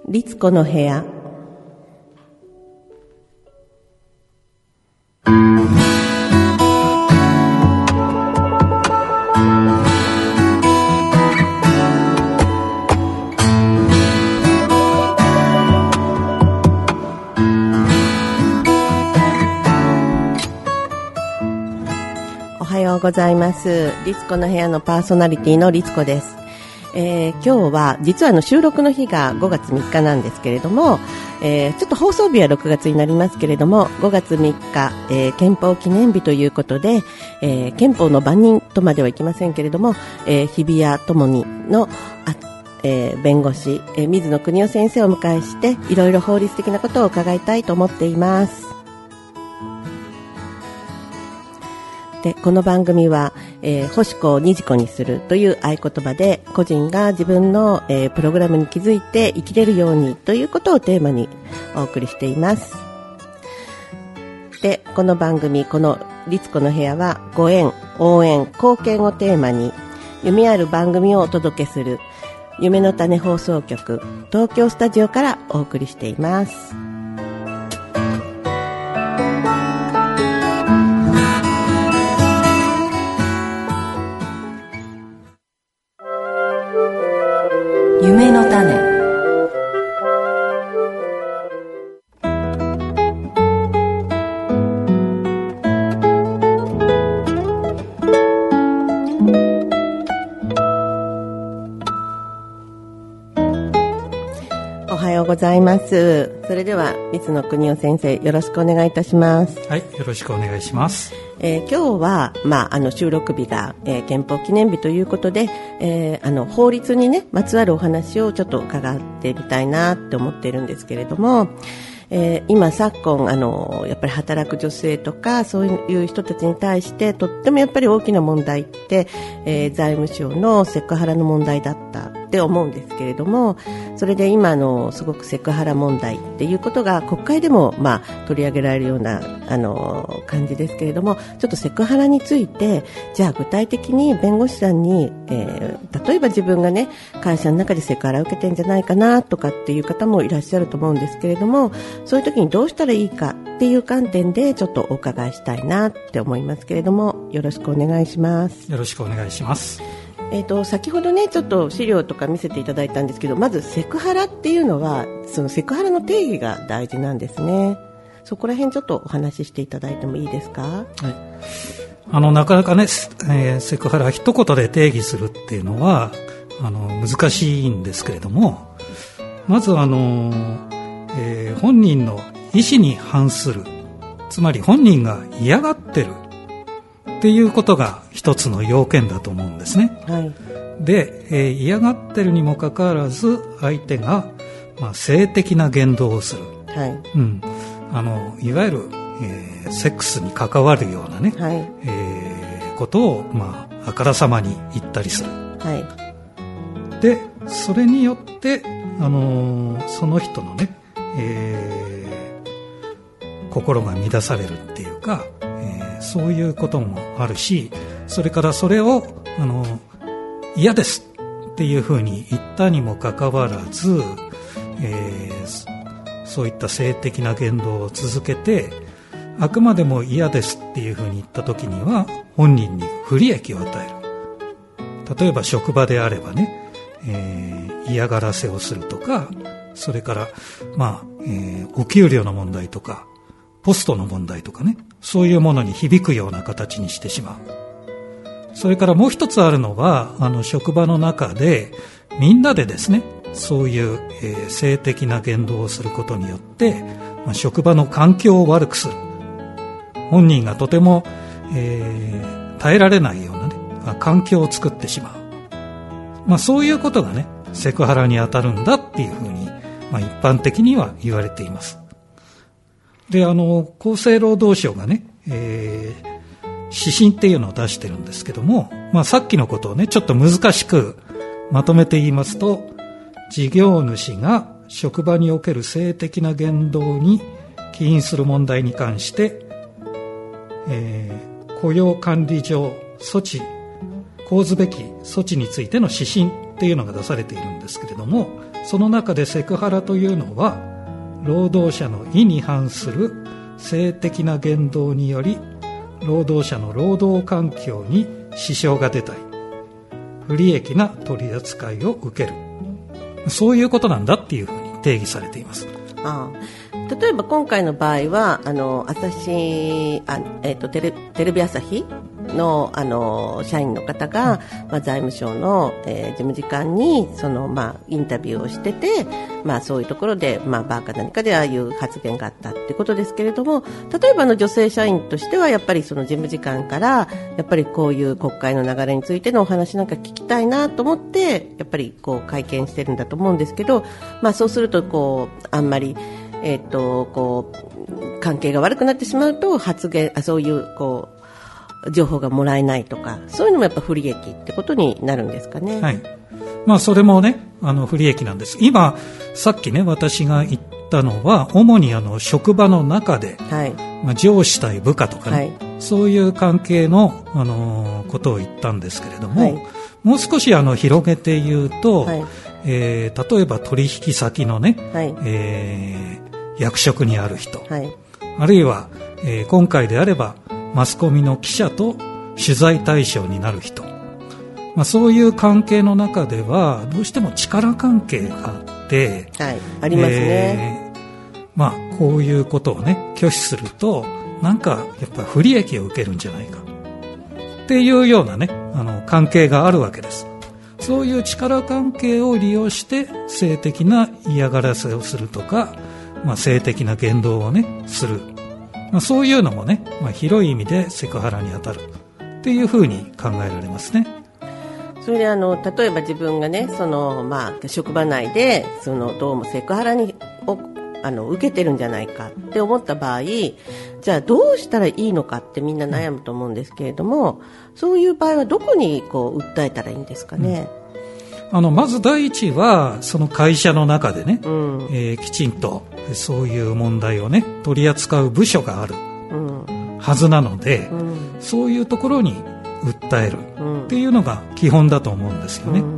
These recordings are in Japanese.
律子の部屋。おはようございます。律子の部屋のパーソナリティの律子です。今日は実は収録の日が5月3日なんですけれども、ちょっと放送日は6月になりますけれども、5月3日、憲法記念日ということで、憲法の番人とまではいきませんけれども、日比谷友にの弁護士、水野邦夫先生をお迎えして、いろいろ法律的なことを伺いたいと思っています。で、この番組は、欲し子を二次子にするという合言葉で、個人が自分の、プログラムに気づいて生きれるようにということをテーマにお送りしています。で、この番組、この律子の部屋は、ご縁、応援、貢献をテーマに夢ある番組をお届けする夢の種放送局東京スタジオからお送りしています。 夢の種。 おはようございます。それでは水野邦夫先生、よろしくお願いいたします。 はい、よろしくお願いします。 今日は、収録日が、憲法記念日ということで、法律にねまつわるお話をちょっと伺ってみたいなって思っているんですけれども、今昨今やっぱり働く女性とかそういう人たちに対してとってもやっぱり大きな問題って、財務省のセクハラの問題だったって思うんですけれども、それで今すごくセクハラ問題っていうことが国会でも取り上げられるような感じですけれども、ちょっとセクハラについてじゃあ具体的に弁護士さんに、例えば自分がね会社の中でセクハラを受けてんじゃないかなとかっていう方もいらっしゃると思うんですけれども、そういう時にどうしたらいいかっていう観点でちょっとお伺いしたいなって思いますけれども、よろしくお願いします。 よろしくお願いします。 先ほどねちょっと資料とか見せていただいたんですけど、まずセクハラっていうのはそのセクハラの定義が大事なんですね。そこら辺ちょっとお話ししていただいてもいいですか？ はい、なかなかね、セクハラ一言で定義するっていうのは難しいんですけれども、まず本人の意思に反する、つまり本人が嫌がってるっていうことが一つの要件だと思うんですね。はい、で、嫌がってるにもかかわらず相手が、性的な言動をする、はいいわゆる、セックスに関わるようなね、はいことを、あからさまに言ったりする、はい、でそれによってその人のね、心が乱されるっていうか、そういうこともあるし、それからそれを嫌ですっていうふうに言ったにもかかわらず、そういった性的な言動を続けて、あくまでも嫌ですっていうふうに言った時には本人に不利益を与える。例えば職場であればね、嫌がらせをするとか、それから、お給料の問題とかポストの問題とかね、そういうものに響くような形にしてしまう。それからもう一つあるのは、職場の中でみんなでですね、そういう、性的な言動をすることによって、職場の環境を悪くする。本人がとても、耐えられないようなね、環境を作ってしまう。そういうことがね、セクハラに当たるんだっていうふうに、一般的には言われています。で、厚生労働省がね、指針っていうのを出してるんですけども、さっきのことをね、ちょっと難しくまとめて言いますと、事業主が職場における性的な言動に起因する問題に関して、雇用管理上講ずべき措置についての指針っていうのが出されているんですけれども、 その中でセクハラというのは労働者の意に反する性的な言動により労働者の労働環境に支障が出たり不利益な取り扱いを受ける、そういうことなんだっていうふうに定義されています。 例えば今回の場合はテレビ朝日の社員の方が、財務省の、事務次官にインタビューをしてて、そういうところで、バーか何かでああいう発言があったってことですけれども、例えば女性社員としてはやっぱりその事務次官からやっぱりこういう国会の流れについてのお話なんか聞きたいなと思ってやっぱりこう会見してるんだと思うんですけど、そうするとあんまり関係が悪くなってしまうとそういう情報がもらえないとか、そういうのもやっぱ不利益ってことになるんですかね。 はい。それもね不利益なんです。今さっきね私が言ったのは主に職場の中で、はい、上司対部下とかね、はい、そういう関係の、ことを言ったんですけれども、はい、もう少し広げて言うと、はい、例えば取引先のね、はい、役職にある人、はい、あるいは、今回であればマスコミの記者と取材対象になる人、そういう関係の中ではどうしても力関係があって、はい、ありますね。こういうことをね拒否するとなんかやっぱ不利益を受けるんじゃないかっていうようなね関係があるわけです。そういう力関係を利用して性的な嫌がらせをするとか、性的な言動をねする、そういうのもね、広い意味でセクハラに当たるっていうふうに考えられますね。 それで例えば自分がね職場内でどうもセクハラを受けてるんじゃないかって思った場合、じゃあどうしたらいいのかってみんな悩むと思うんですけれども、そういう場合はどこに訴えたらいいんですかね。 まず第一はその会社の中でね、きちんとそういう問題をね取り扱う部署があるはずなので、そういうところに訴えるっていうのが基本だと思うんですよね。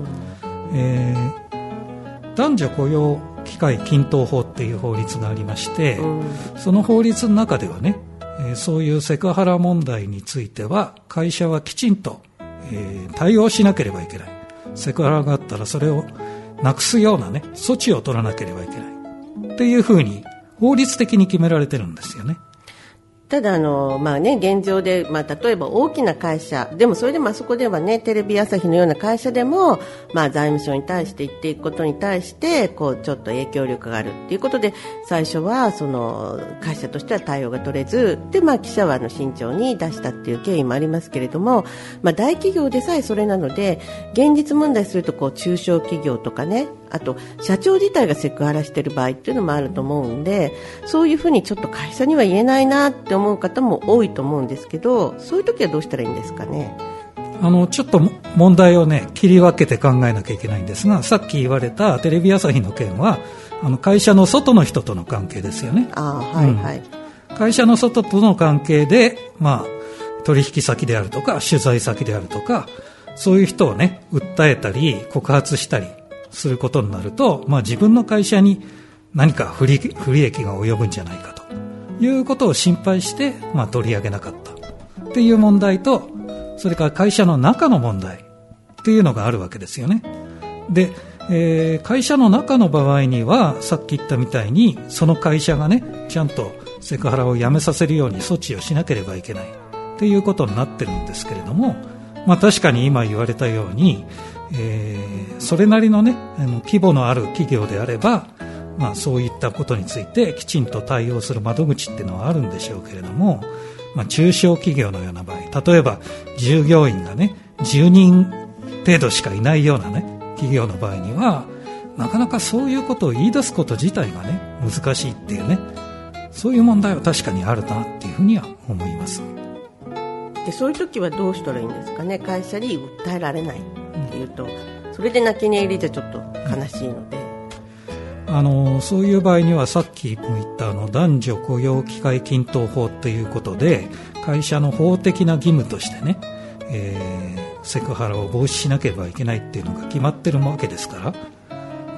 男女雇用機会均等法っていう法律がありまして、その法律の中ではね、そういうセクハラ問題については会社はきちんと、対応しなければいけない。セクハラがあったらそれをなくすようなね措置を取らなければいけないっていうふうに法律的に決められてるんですよね。 ただ現状で、例えば大きな会社でもそれでもあそこではねテレビ朝日のような会社でも、財務省に対して言っていくことに対してちょっと影響力があるっていうことで最初はその会社としては対応が取れずで、記者は慎重に出したっていう経緯もありますけれども、大企業でさえそれなので現実問題すると中小企業とかね、あと社長自体がセクハラしている場合っていうのもあると思うんで、そういうふうにちょっと会社には言えないなって思う方も多いと思うんですけど、そういう時はどうしたらいいんですかね。 ちょっと問題をね切り分けて考えなきゃいけないんですが、さっき言われたテレビ朝日の件は会社の外の人との関係ですよね。はいはい、会社の外との関係で、取引先であるとか取材先であるとかそういう人をね訴えたり告発したりすることになると、自分の会社に何か不利益が及ぶんじゃないかということを心配して、取り上げなかったっていう問題と、それから会社の中の問題っていうのがあるわけですよね。で、会社の中の場合にはさっき言ったみたいにその会社がねちゃんとセクハラをやめさせるように措置をしなければいけないっていうことになってるんですけれども、確かに今言われたようにそれなりのね規模のある企業であれば、そういったことについてきちんと対応する窓口っていうのはあるんでしょうけれども、中小企業のような場合、例えば従業員がね10人程度しかいないようなね企業の場合にはなかなかそういうことを言い出すこと自体がね難しいっていうね、そういう問題は確かにあるなっていうふうには思います。 でそういう時はどうしたらいいんですかね。会社に訴えられないっていうと、それで泣き寝入りじゃちょっと悲しいので、 そういう場合にはさっきも言った男女雇用機会均等法ということで会社の法的な義務としてね、セクハラを防止しなければいけないっていうのが決まってるわけですから、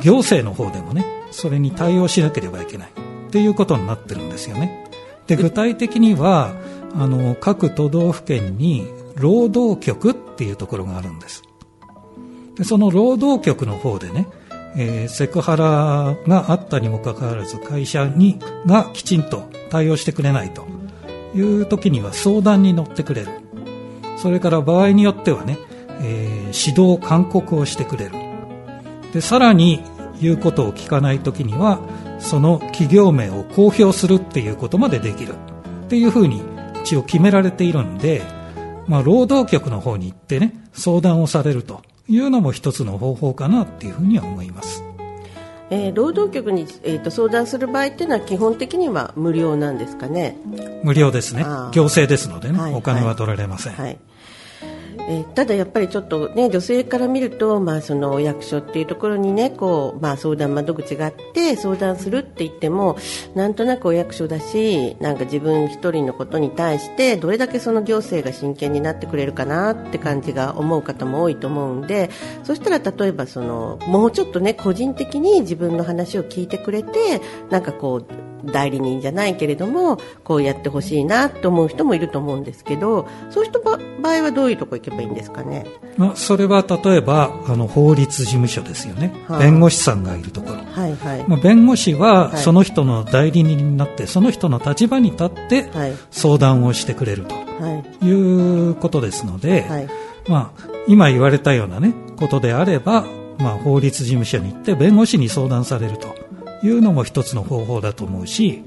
行政の方でもね、それに対応しなければいけないっていうことになってるんですよね。で、具体的には各都道府県に労働局っていうところがあるんです。で、その労働局の方でね、セクハラがあったにもかかわらず会社がきちんと対応してくれないという時には相談に乗ってくれる。それから場合によってはね、指導勧告をしてくれる。で、さらに言うことを聞かない時にはその企業名を公表するっていうことまでできるっていうふうに一応決められているんで、労働局の方に行ってね、相談をされるというのも一つの方法かなっていうふうには思います。 労働局に、相談する場合っていうのは基本的には無料なんですかね。 無料ですね。行政ですのでね、お金は取られません。 はい。ただやっぱりちょっとね、女性から見ると、そのお役所っていうところにね、相談窓口があって相談するって言っても、なんとなくお役所だし、なんか自分一人のことに対してどれだけその行政が真剣になってくれるかなって感じが思う方も多いと思うんで、そしたら例えばもうちょっとね、個人的に自分の話を聞いてくれて、なんか代理人じゃないけれどもこうやってほしいなと思う人もいると思うんですけど、そういう人場合はどういうところ行けばいいんですかね。 それは例えば法律事務所ですよね、弁護士さんがいるところ、はいはい、弁護士はその人の代理人になって、その人の立場に立って相談をしてくれるということですので、はい、今言われたような、ね、ことであれば、法律事務所に行って弁護士に相談されるというのも一つの方法だと思うし、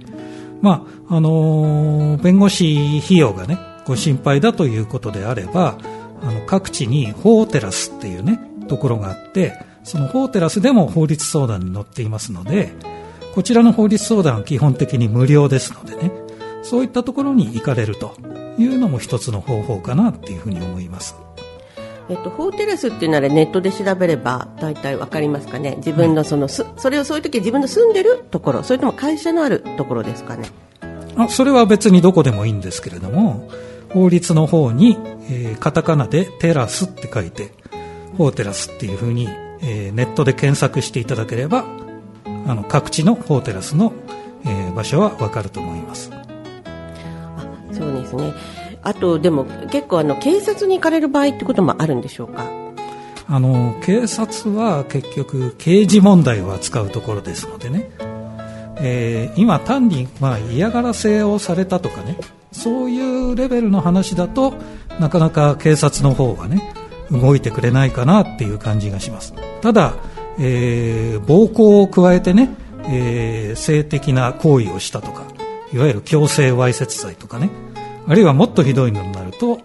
弁護士費用がねご心配だということであれば、各地に法テラスっていうねところがあって、その法テラスでも法律相談に乗っていますので、こちらの法律相談は基本的に無料ですのでね、そういったところに行かれるというのも一つの方法かなっていうふうに思います。 法テラスっていうならネットで調べれば大体わかりますかね。自分のそれをそういう時自分の住んでるところ、それとも会社のあるところですかね。 それは別にどこでもいいんですけれども、法律の方に、カタカナでテラスって書いて法テラスっていうふうに、ネットで検索していただければ各地の法テラスの、場所はわかると思います。 そうですね。あとでも結構警察に行かれる場合ってこともあるんでしょうか。 警察は結局刑事問題を扱うところですのでね、今単に嫌がらせをされたとかね、そういうレベルの話だとなかなか警察の方はね動いてくれないかなっていう感じがします。ただ、暴行を加えてね、性的な行為をしたとか、いわゆる強制わいせつ罪とかね、あるいはもっとひどいのになると、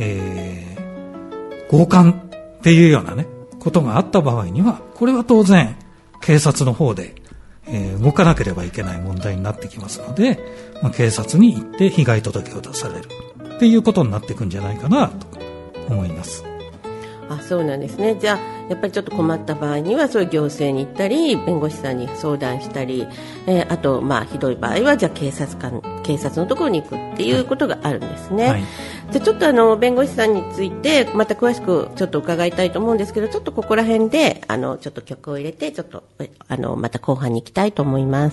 強姦っていうようなねことがあった場合には、これは当然警察の方で、動かなければいけない問題になってきますので、警察に行って被害届を出されるっていうことになっていくんじゃないかなと思います。 そうなんですね。じゃあやっぱりちょっと困った場合にはそういう行政に行ったり弁護士さんに相談したり、あとひどい場合はじゃあ警察のところに行くっていうことがあるんですね、はい、じゃあちょっと弁護士さんについてまた詳しくちょっと伺いたいと思うんですけど、ちょっとここら辺でちょっと曲を入れてちょっとまた後半に行きたいと思います。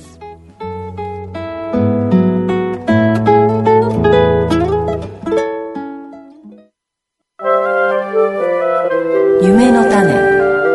夢の種。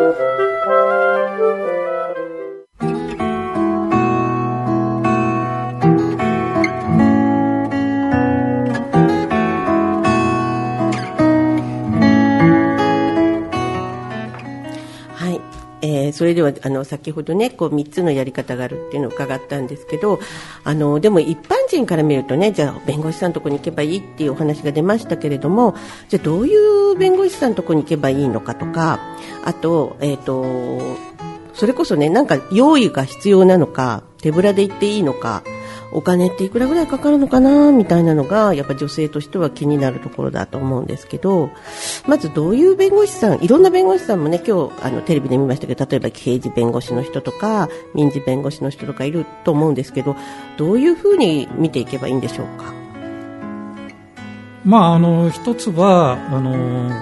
それでは先ほどね3つのやり方があるっていうのを伺ったんですけど、でも一般人から見るとね、じゃあ弁護士さんのところに行けばいいっていうお話が出ましたけれども、じゃあどういう弁護士さんのところに行けばいいのかとか、あとそれこそね、なんか用意が必要なのか、手ぶらで行っていいのか、お金っていくらぐらいかかるのかなみたいなのがやっぱ女性としては気になるところだと思うんですけど、まずどういう弁護士さん、いろんな弁護士さんもね今日テレビで見ましたけど、例えば刑事弁護士の人とか民事弁護士の人とかいると思うんですけど、どういうふうに見ていけばいいんでしょうか。 一つは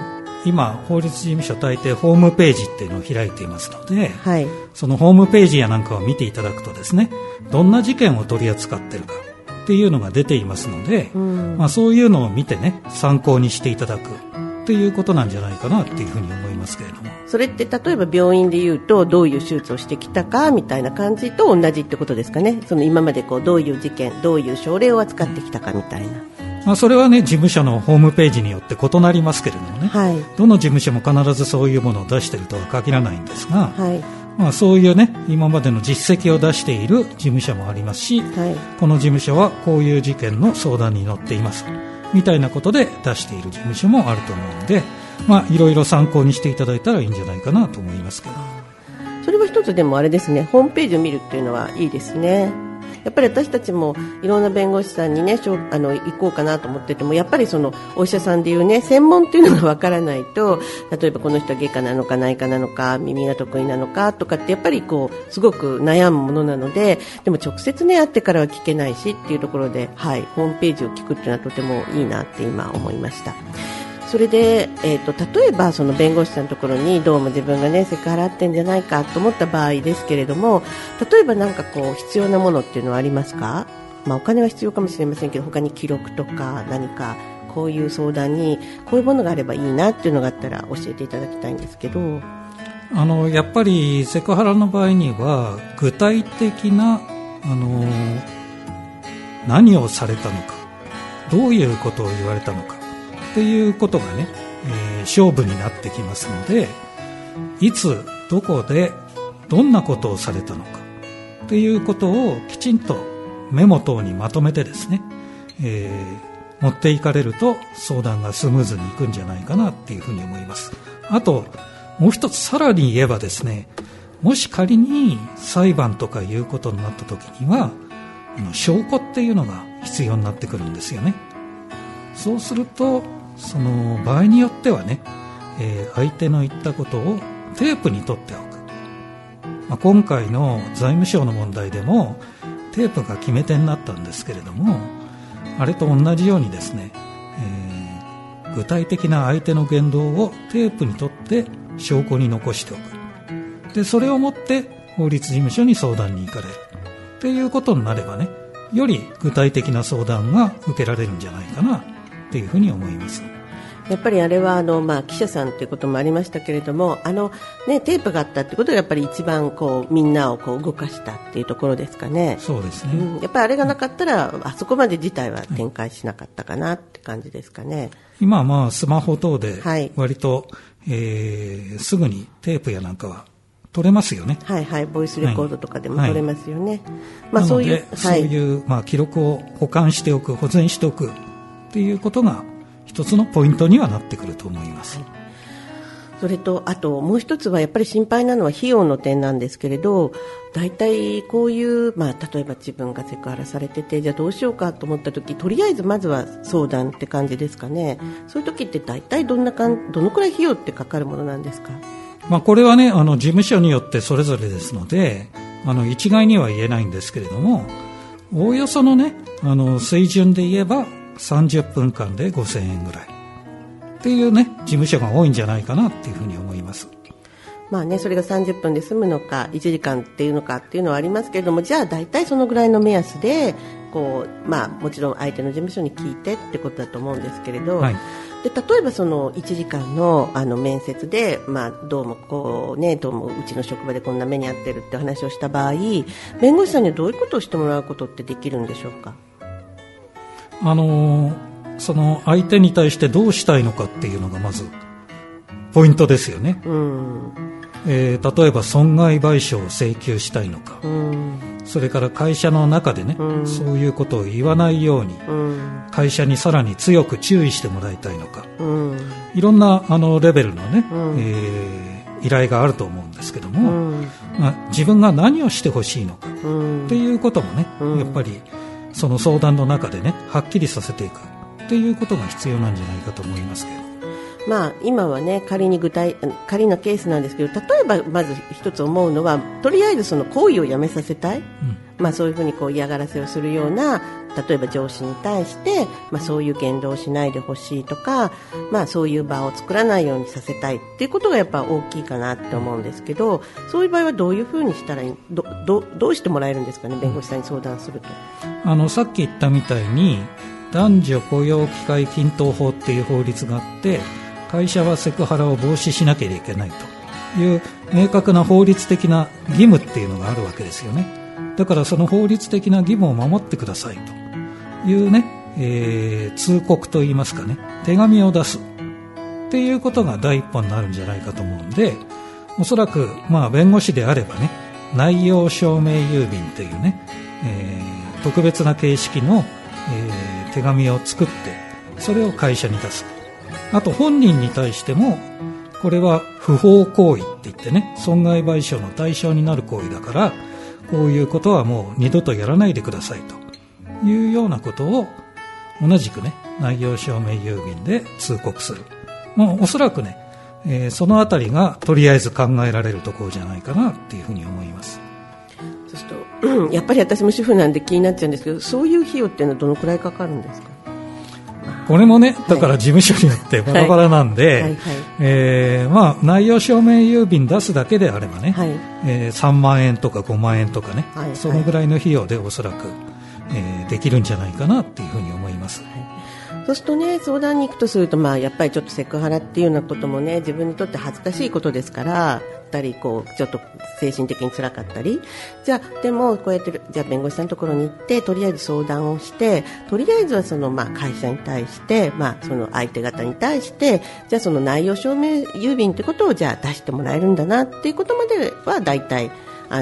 今法律事務所大抵ホームページっていうのを開いていますので、 はい、 そのホームページやなんかを見ていただくとですね、どんな事件を取り扱っているかっていうのが出ていますので、そういうのを見てね、参考にしていただくっていうことなんじゃないかなっていうふうに思いますけれども。 それって例えば病院でいうとどういう手術をしてきたかみたいな感じと同じってことですかね。その今までどういう事件、どういう症例を扱ってきたかみたいな。それはね、事務所のホームページによって異なりますけれどもね、はい、どの事務所も必ずそういうものを出しているとは限らないんですが、はい、そういうね、今までの実績を出している事務所もありますし、はい、この事務所はこういう事件の相談に乗っていますみたいなことで出している事務所もあると思うので、いろいろ参考にしていただいたらいいんじゃないかなと思いますけど。 それは一つでもあれですね、ホームページを見るっていうのはいいですね。やっぱり私たちもいろんな弁護士さんにね、行こうかなと思ってても、やっぱりそのお医者さんでいうね、専門っていうのがわからないと、例えばこの人は外科なのか内科なのか耳が得意なのかとかってやっぱりすごく悩むものなので、でも直接ね会ってからは聞けないしっていうところで、はい、ホームページを聞くっていうのはとてもいいなって今思いました。それで、例えばその弁護士さんのところにどうも自分がねセクハラってんじゃないかと思った場合ですけれども、例えばなんか必要なものっていうのはありますか？お金は必要かもしれませんけど、他に記録とか何かこういう相談にこういうものがあればいいなっていうのがあったら教えていただきたいんですけど。 やっぱりセクハラの場合には具体的な何をされたのか、どういうことを言われたのかっていうことがね、勝負になってきますので、いつどこでどんなことをされたのかっていうことをきちんとメモ等にまとめてですね、持っていかれると相談がスムーズにいくんじゃないかなっていうふうに思います。あともう一つさらに言えばですね、もし仮に裁判とかいうことになった時には証拠っていうのが必要になってくるんですよね。そうするとその場合によってはね、相手の言ったことをテープに取っておく、今回の財務省の問題でもテープが決め手になったんですけれども、あれと同じようにですね、具体的な相手の言動をテープに取って証拠に残しておく。でそれをもって法律事務所に相談に行かれるっていうことになればね、より具体的な相談が受けられるんじゃないかなっていうふうに思います。 やっぱりあれは記者さんということもありましたけれども、テープがあったということがやっぱり一番みんなを動かしたっていうところですかね。 そうですね、 やっぱりあれがなかったらあそこまで事態は展開しなかったかなって感じですかね。 今はスマホ等で割と、すぐにテープやなんかは取れますよね。 はいはい、ボイスレコードとかでも取れますよね。 なのでそういう、記録を保管しておく、保全しておくっていうことが一つのポイントにはなってくると思います。 それとあともう一つはやっぱり心配なのは費用の点なんですけれど、だいたいこういう、例えば自分がセクハラされてて、じゃあどうしようかと思った時、とりあえずまずは相談って感じですかね。そういう時ってだいたいどのくらい費用ってかかるものなんですか？ これはね、事務所によってそれぞれですので一概には言えないんですけれども、おおよそのね水準で言えば30分間で5000円ぐらいっていうね事務所が多いんじゃないかなっていうふうに思います。 それが30分で済むのか1時間っていうのかっていうのはありますけれども、じゃあ大体そのぐらいの目安でもちろん相手の事務所に聞いてってことだと思うんですけれど、はい、で例えばその1時間の面接で、どうもうちの職場でこんな目に遭ってるって話をした場合、弁護士さんにはどういうことをしてもらうことってできるんでしょうか？ その相手に対してどうしたいのかっていうのがまずポイントですよね。例えば損害賠償を請求したいのか、それから会社の中でね、そういうことを言わないように、会社にさらに強く注意してもらいたいのか、いろんなレベルのね、依頼があると思うんですけども、自分が何をしてほしいのかっていうこともね、やっぱりその相談の中でねはっきりさせていくっていうことが必要なんじゃないかと思いますけど、 今はね仮のケースなんですけど、例えばまず一つ思うのは、とりあえずその行為をやめさせたい、そういうふうに嫌がらせをするような例えば上司に対して、そういう言動をしないでほしいとか、そういう場を作らないようにさせたいっていうことがやっぱ大きいかなって思うんですけど、そういう場合はどういうふうにしたらどうしてもらえるんですかね、弁護士さんに相談すると。 さっき言ったみたいに男女雇用機会均等法っていう法律があって、会社はセクハラを防止しなければいけないという明確な法律的な義務っていうのがあるわけですよね。だからその法律的な義務を守ってくださいというね、通告といいますかね、手紙を出すっていうことが第一歩になるんじゃないかと思うんで、おそらく弁護士であればね、内容証明郵便というね、特別な形式の、手紙を作ってそれを会社に出す。あと本人に対しても、これは不法行為って言ってね、損害賠償の対象になる行為だから、こういうことはもう二度とやらないでくださいというようなことを同じくね、内容証明郵便で通告する。おそらくね、そのあたりがとりあえず考えられるところじゃないかなっていうふうに思います。 そうすると、やっぱり私も主婦なんで気になっちゃうんですけど、そういう費用っていうのはどのくらいかかるんですか？ これもね、だから事務所によってバラバラなんで、内容証明郵便出すだけであればね、3万円とか5万円とかね、そのぐらいの費用でおそらく、できるんじゃないかなっていうふうに思います。 そうするとね、相談に行くとすると、やっぱりちょっとセクハラっていうようなこともね、自分にとって恥ずかしいことですから、ちょっと精神的に辛かったり、でもこうやって弁護士さんのところに行ってとりあえず相談をして、とりあえずはその会社に対して、その相手方に対して、その内容証明郵便ってことを出してもらえるんだなっていうことまではだいたい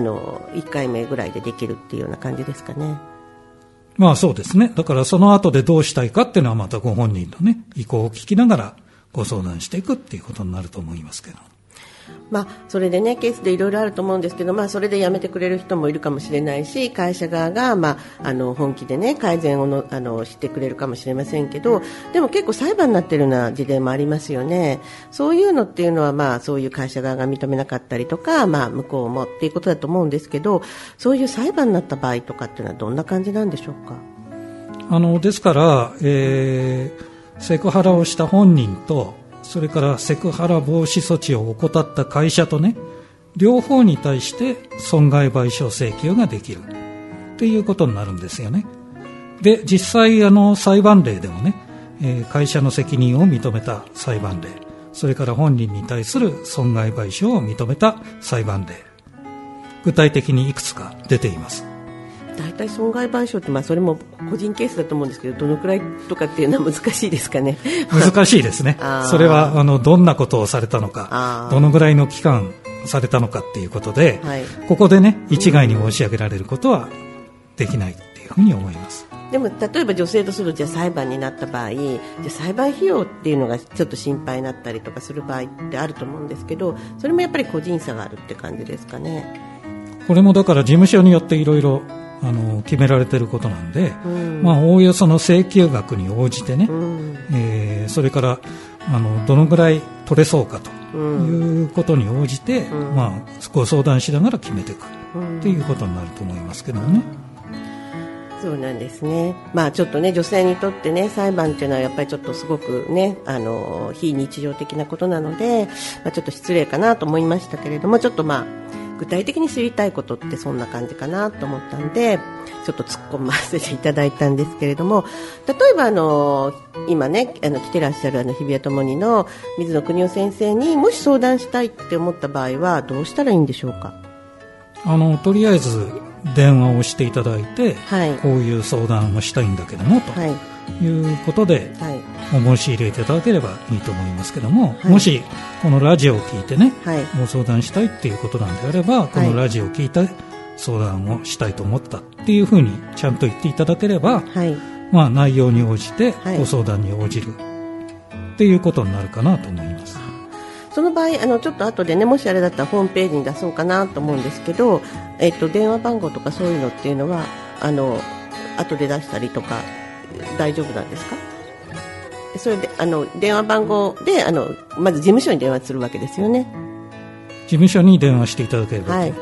1回目ぐらいでできるっていうような感じですかね。 そうですね。だからその後でどうしたいかっていうのはまたご本人のね、意向を聞きながらご相談していくっていうことになると思いますけど。 それでね、ケースでいろいろあると思うんですけど、それで辞めてくれる人もいるかもしれないし、会社側が、本気でね、改善をしてくれるかもしれませんけど、でも結構裁判になっているような事例もありますよね。そういうのっていうのは、そういう会社側が認めなかったりとか、向こうもっていうことだと思うんですけど、そういう裁判になった場合とかっていうのはどんな感じなんでしょうか？ ですから、セクハラをした本人と、それからセクハラ防止措置を怠った会社とね、両方に対して損害賠償請求ができるっていうことになるんですよね。で、実際裁判例でもね、会社の責任を認めた裁判例、それから本人に対する損害賠償を認めた裁判例、具体的にいくつか出ています。 大体損害賠償って、それも個人ケースだと思うんですけど、どのくらいとかっていうのは難しいですかね？ 難しいですね。それはどんなことをされたのか、どのぐらいの期間されたのかっていうことで、ここでね、一概に申し上げられることはできないっていうふうに思います。 でも例えば女性とすると裁判になった場合、裁判費用っていうのがちょっと心配になったりとかする場合ってあると思うんですけど、それもやっぱり個人差があるって感じですかね？ これもだから事務所によっていろいろ決められていることなんで、おおよその請求額に応じてね、それからどのぐらい取れそうかということに応じて、ご相談しながら決めていくっていうことになると思いますけどね。 そうなんですね。ちょっとね、女性にとってね、裁判っていうのはやっぱりちょっとすごくね、非日常的なことなので、ちょっと失礼かなと思いましたけれども、ちょっと具体的に知りたいことってそんな感じかなと思ったんで、ちょっと突っ込ませていただいたんですけれども、例えば今ね、来てらっしゃる日比谷ともにの水野邦夫先生にもし相談したいって思った場合はどうしたらいいんでしょうか？ とりあえず電話をしていただいて、こういう相談をしたいんだけども、ということで、お申し入れいただければいいと思いますけども、もしこのラジオを聞いてね、ご相談したいっていうことなんであれば、このラジオを聞いて相談をしたいと思ったっていうふうにちゃんと言っていただければ、内容に応じてご相談に応じるっていうことになるかなと思います。 その場合ちょっと後でね、もしあれだったらホームページに出そうかなと思うんですけど、電話番号とかそういうのっていうのは後で出したりとか大丈夫なんですか？それで電話番号でまず事務所に電話するわけですよね。 事務所に電話していただければ、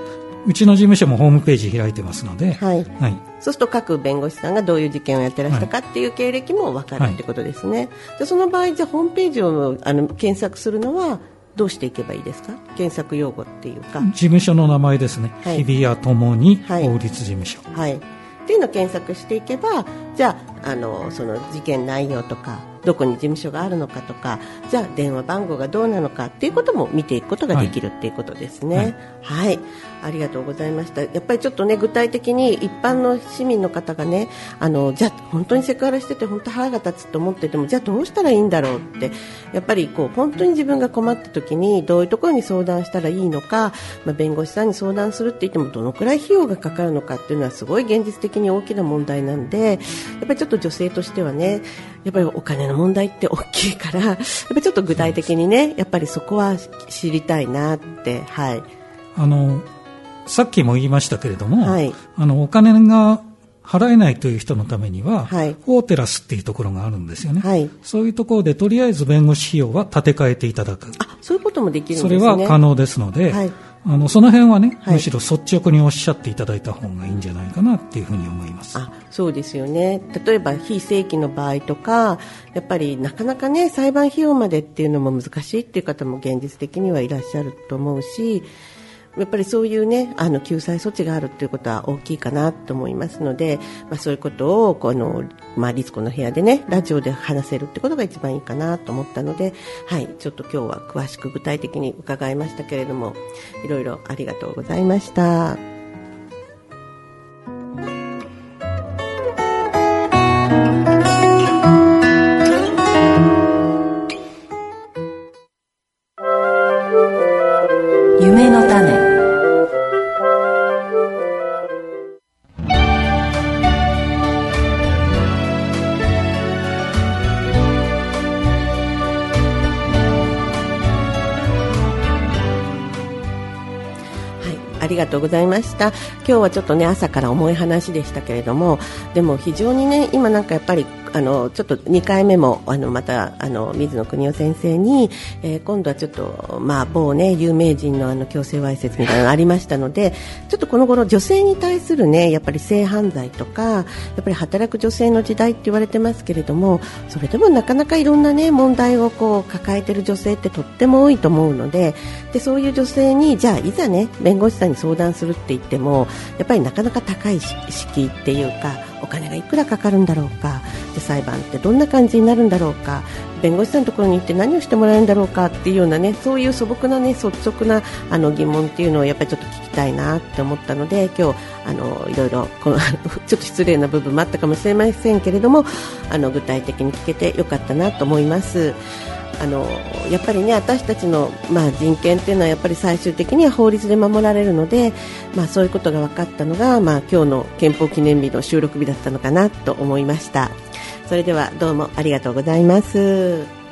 うちの事務所もホームページ開いてますので、 はい、 はい、 そうすると各弁護士さんがどういう事件をやってらしたかっていう経歴も分かるってことですね、はい、でその場合じゃあホームページを検索するのはどうしていけばいいですか？検索用語っていうか事務所の名前ですね、 はい、 日比谷ともに法律事務所、 はいはい、っていうのを検索していけばじゃあその事件内容とかどこに事務所があるのかとかじゃあ電話番号がどうなのかっていうことも見ていくことができるっていうことですね。はい、はい、ありがとうございました。やっぱりちょっとね具体的に一般の市民の方がねじゃあ本当にセクハラしてて本当腹が立つと思っててもじゃあどうしたらいいんだろうってやっぱりこう本当に自分が困った時にどういうところに相談したらいいのか、弁護士さんに相談するって言ってもどのくらい費用がかかるのかっていうのはすごい現実的に大きな問題なんでやっぱりちょっと女性としてはねやっぱりお金の問題って大きいからやっぱりちょっと具体的にねやっぱりそこは知りたいなって、はい、 さっきも言いましたけれども、 はい、 お金が払えないという人のためには、 はい、 フォーテラスっていうところがあるんですよね、 はい、 そういうところでとりあえず弁護士費用は立て替えていただく。 そういうこともできるんですね。 それは可能ですので、 はい、 その辺はね、 はい、 むしろ率直におっしゃっていただいた方がいいんじゃないかなっていうふうに思います。 そうですよね。例えば非正規の場合とかやっぱりなかなかね裁判費用までっていうのも難しいっていう方も現実的にはいらっしゃると思うしやっぱりそういうね救済措置があるということは大きいかなと思いますので、そういうことをリツコの部屋でねラジオで話せるってことが一番いいかなと思ったので、はい、ちょっと今日は詳しく具体的に伺いましたけれどもいろいろありがとうございました。 夢の種。 ありがとうございました。今日はちょっとね朝から重い話でしたけれどもでも非常にね今なんかやっぱりちょっと2回目もまた水野邦夫先生に、今度はちょっと某ね有名人の強制わいせつみたいなのがありましたのでちょっとこの頃女性に対するねやっぱり性犯罪とかやっぱり働く女性の時代って言われてますけれどもそれでもなかなかいろんなね問題をこう抱えている女性ってとっても多いと思うのでそういう女性にじゃあいざね弁護士さんに相談するって言ってもやっぱりなかなか高い敷居っていうかお金がいくらかかるんだろうかで裁判ってどんな感じになるんだろうか弁護士さんのところに行って何をしてもらえるんだろうかっていうようなねそういう素朴なね率直な疑問っていうのをやっぱりちょっと聞きたいなって思ったので今日いろいろちょっと失礼な部分もあったかもしれませんけれども具体的に聞けてよかったなと思います。やっぱりね私たちの、人権というのはやっぱり最終的には法律で守られるので、そういうことが分かったのが、今日の憲法記念日の収録日だったのかなと思いました。それではどうもありがとうございます。